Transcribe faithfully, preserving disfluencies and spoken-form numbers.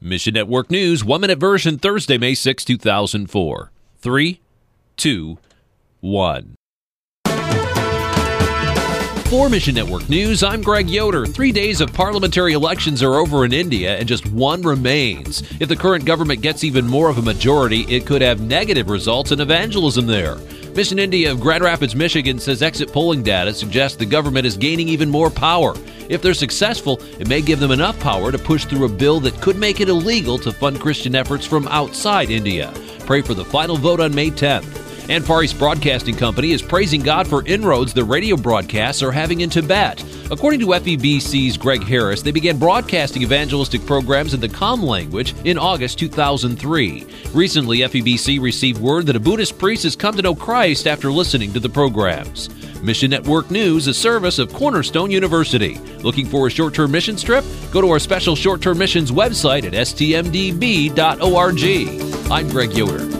Mission Network News, one-minute version, Thursday, May sixth, two thousand four. Three, two, one. For Mission Network News, I'm Greg Yoder. Three days of parliamentary elections are over in India, and just one remains. If the current government gets even more of a majority, it could have negative results in evangelism there. Mission India of Grand Rapids, Michigan says exit polling data suggests the government is gaining even more power. If they're successful, it may give them enough power to push through a bill that could make it illegal to fund Christian efforts from outside India. Pray for the final vote on May tenth. And Far East Broadcasting Company is praising God for inroads the radio broadcasts are having in Tibet. According to F E B C's Greg Harris, they began broadcasting evangelistic programs in the Kham language in August two thousand three. Recently, F E B C received word that a Buddhist priest has come to know Christ after listening to the programs. Mission Network News, a service of Cornerstone University. Looking for a short-term missions trip? Go to our special short-term missions website at s t m d b dot org. I'm Greg Yoder.